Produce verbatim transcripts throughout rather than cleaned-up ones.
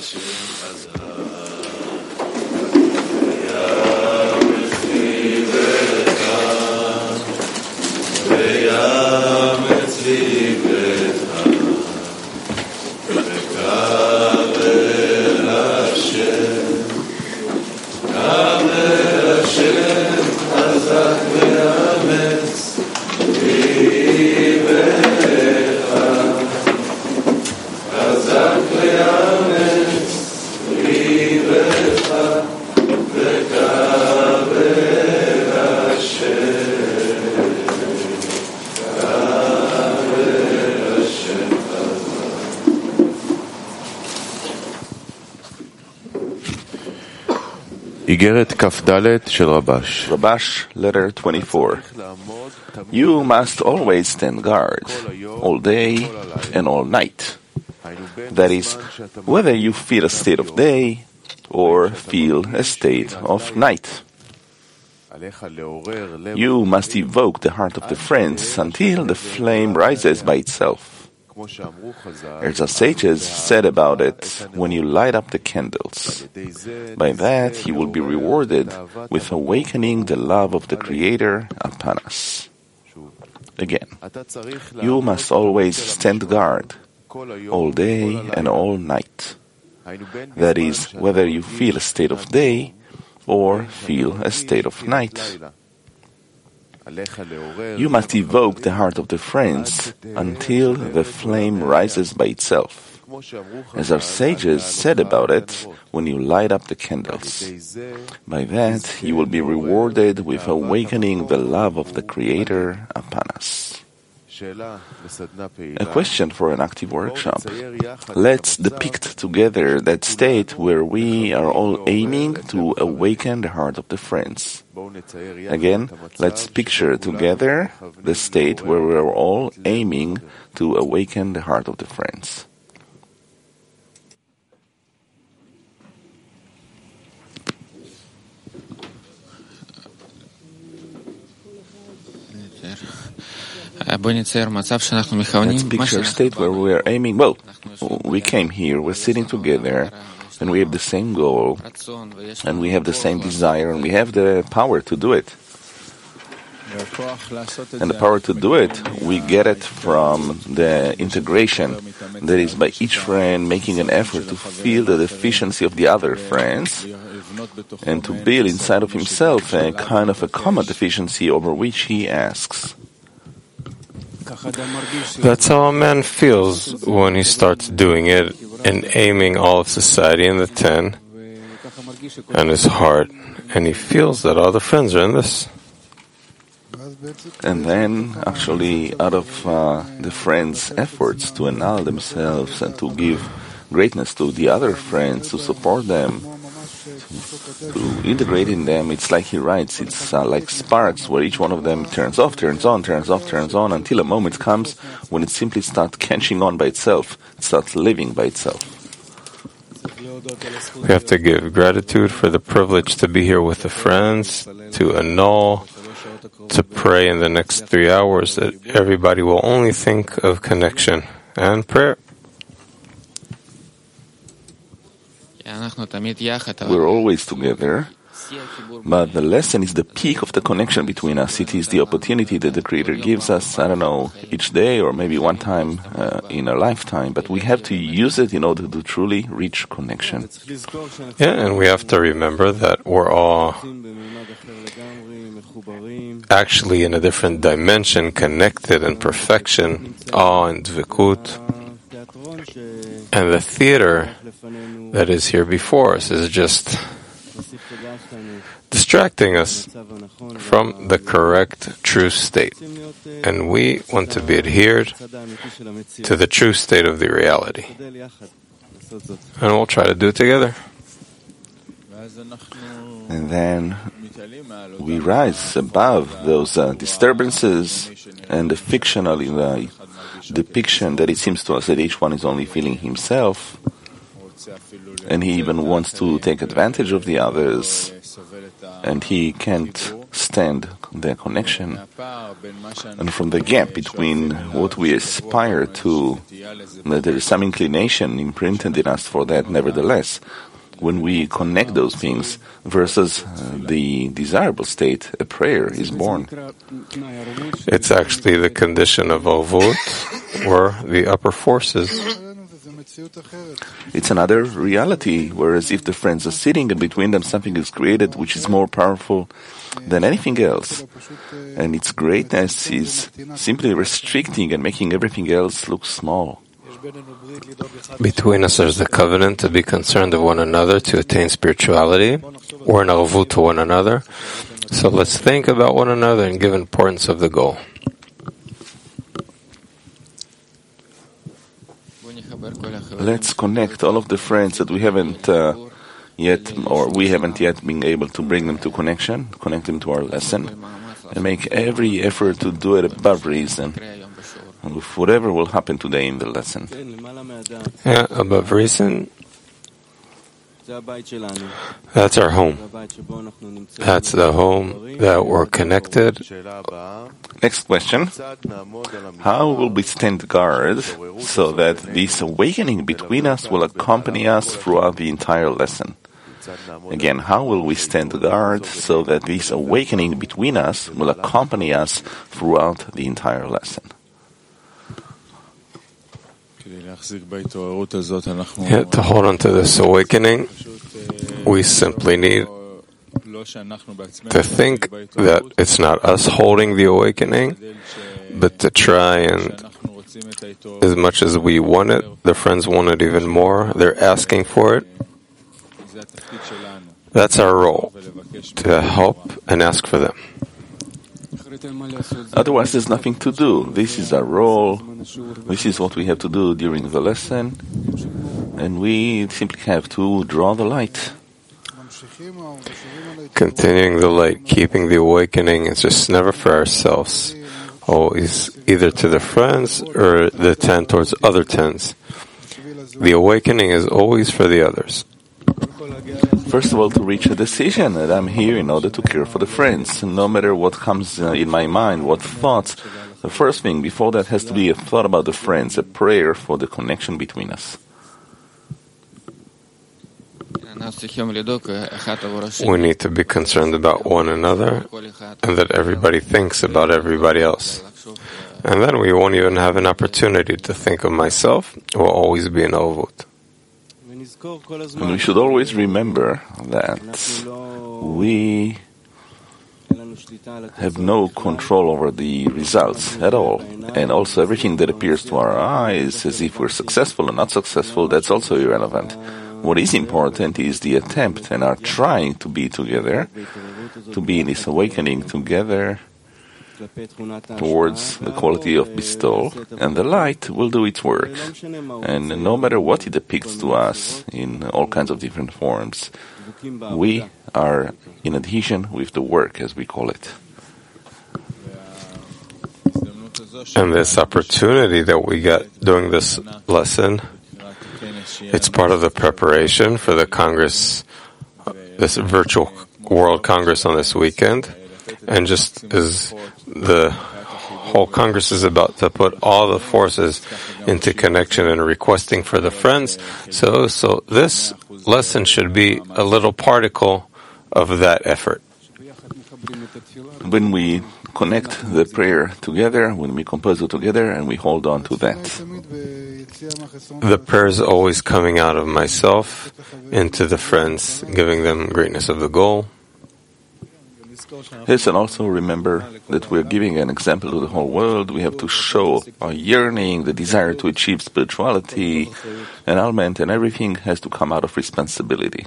Rabash, letter twenty-four. You must always stand guard, all day and all night. That is, whether you feel a state of day or feel a state of night. You must evoke the heart of the friends until the flame rises by itself. As our sages said about it, when you light up the candles. By that you will be rewarded with awakening the love of the Creator upon us. Again, you must always stand guard, all day and all night. That is, whether you feel a state of day or feel a state of night. You must evoke the heart of the friends until the flame rises by itself. As our sages said about it, when you light up the candles. By that you will be rewarded with awakening the love of the Creator upon us. A question for an active workshop. Let's depict together that state where we are all aiming to awaken the heart of the friends. Again, let's picture together the state where we are all aiming to awaken the heart of the friends. Let's picture a state where we are aiming. Well, we came here, we're sitting together, and we have the same goal, and we have the same desire, and we have the power to do it. And the power to do it, we get it from the integration. That is, by each friend making an effort to feel the deficiency of the other friends, and to build inside of himself a kind of a common deficiency over which he asks. That's how a man feels when he starts doing it and aiming all of society in the ten and his heart, and he feels that all the friends are in this. And then, actually, out of uh, the friends' efforts to annul themselves and to give greatness to the other friends, to support them, to integrate in them, it's like he writes, it's uh, like sparks where each one of them turns off, turns on, turns off, turns on, until a moment comes when it simply starts catching on by itself, it starts living by itself. We have to give gratitude for the privilege to be here with the friends, to annul, to pray in the next three hours that everybody will only think of connection and prayer. We're always together, but the lesson is the peak of the connection between us. It is the opportunity that the Creator gives us, I don't know, each day or maybe one time uh, in a lifetime, but we have to use it in order to truly reach connection. Yeah, and we have to remember that we're all actually in a different dimension, connected in perfection, awe and dvikut. And the theater that is here before us is just distracting us from the correct true state. And we want to be adhered to the true state of the reality. And we'll try to do it together. And then we rise above those uh, disturbances and the fictional uh, depiction that it seems to us that each one is only feeling himself, and he even wants to take advantage of the others, and he can't stand the connection. And from the gap between what we aspire to, that there is some inclination imprinted in us for that nevertheless. When we connect those things versus uh, the desirable state, a prayer is born. It's actually the condition of Ovut, or the upper forces. It's another reality, whereas if the friends are sitting and between them something is created which is more powerful than anything else, and its greatness is simply restricting and making everything else look small. Between us there's the covenant to be concerned of one another to attain spirituality, or an avut to one another. So let's think about one another and give importance of the goal. Let's connect all of the friends that we haven't uh, yet, or we haven't yet been able to bring them to connection, connect them to our lesson, and make every effort to do it above reason, with whatever will happen today in the lesson. Yeah, above reason. That's our home. That's the home that we're connected. Next question. How will we stand guard so that this awakening between us will accompany us throughout the entire lesson? Again, how will we stand guard so that this awakening between us will accompany us throughout the entire lesson? Yeah, to hold on to this awakening, we simply need to think that it's not us holding the awakening, but to try and, as much as we want it, the friends want it even more, they're asking for it. That's our role, to help and ask for them. Otherwise, there's nothing to do. This is our role. This is what we have to do during the lesson. And we simply have to draw the light. Continuing the light, keeping the awakening, is just never for ourselves. Always either to the friends or the ten towards other tens. The awakening is always for the others. First of all, to reach a decision that I'm here in order to care for the friends. No matter what comes uh, in my mind, what thoughts, the first thing before that has to be a thought about the friends, a prayer for the connection between us. We need to be concerned about one another and that everybody thinks about everybody else. And then we won't even have an opportunity to think of myself. We'll always be an ovut. And we should always remember that we have no control over the results at all. And also everything that appears to our eyes as if we're successful or not successful, that's also irrelevant. What is important is the attempt and our trying to be together, to be in this awakening together towards the quality of bestowal, and the light will do its work. And no matter what it depicts to us in all kinds of different forms, we are in adhesion with the work, as we call it. And this opportunity that we got during this lesson, it's part of the preparation for the Congress, this virtual World Congress on this weekend. And just as the whole Congress is about to put all the forces into connection and requesting for the friends, so so this lesson should be a little particle of that effort. When we connect the prayer together, when we compose it together, and we hold on to that. The prayer is always coming out of myself into the friends, giving them greatness of the goal. Yes, and also remember that we're giving an example to the whole world. We have to show our yearning, the desire to achieve spirituality, enlightenment, and everything has to come out of responsibility.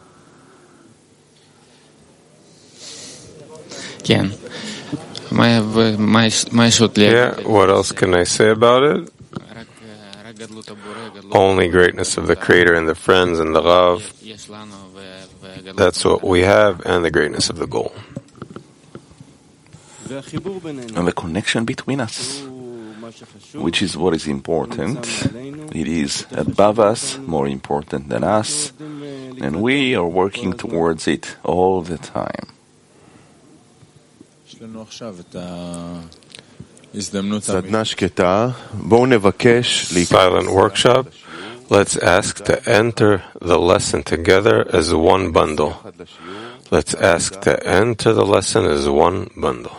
Yeah, what else can I say about it? Only greatness of the Creator and the friends and the Rav. That's what we have, and the greatness of the goal. And the connection between us, which is what is important. It is above us, more important than us, and we are working towards it all the time. Silent workshop. Let's ask to enter the lesson together as one bundle. Let's ask to enter the lesson as one bundle.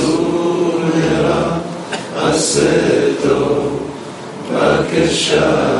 Asseto, Bakesha.